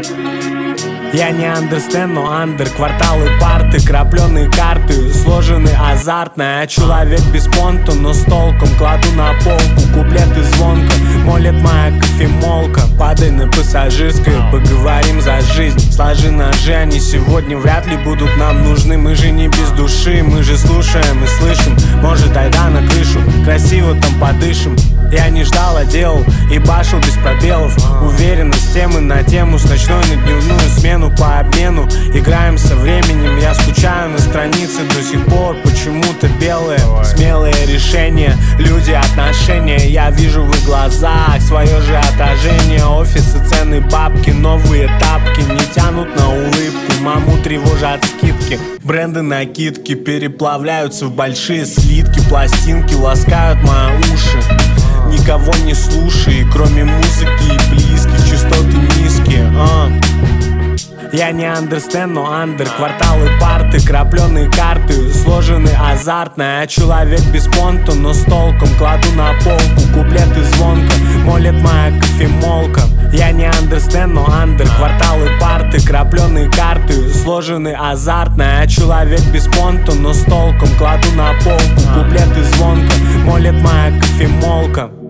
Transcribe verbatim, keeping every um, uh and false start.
Я не understand, но андер. Кварталы, парты, крапленые карты, сложены азартно. Я человек без понта, но с толком. Кладу на полку куплеты звонко. Молит моя кофемолка. Падай на пассажирской, поговорим за жизнь. Сложи ножи, они сегодня вряд ли будут нам нужны. Мы же не без души, мы же слушаем и слышим. Может, айда на крышу, красиво там подышим. Я не ждал, а делал и башил без пробелов. Уверенность темы на тему, с ночной на дневную смену. По обмену играем со временем. Я скучаю на странице до сих пор. Почему-то белые, смелые решения, люди, отношения. Я вижу в их глазах свое же отражение. Офисы, цены, бабки, новые тапки не тянут на улыбку. Маму тревожат скидки. Бренды, накидки переплавляются в большие слитки. Пластинки ласкают мои уши. Никого не слушай, кроме музыки и близких. Частоты низкие, а я не understand, но андер. Кварталы, парты, крапленые карты, сложены азартно. Я человек без понта, но с толком. Кладу на полку куплеты звонко. Молит моя кофемолка. Я не understand, но андер. Кварталы, парты, крапленые карты, сложены азартно. Я человек без понта, но с толком. Кладу на полку куплеты звонко. Молит моя кофемолка.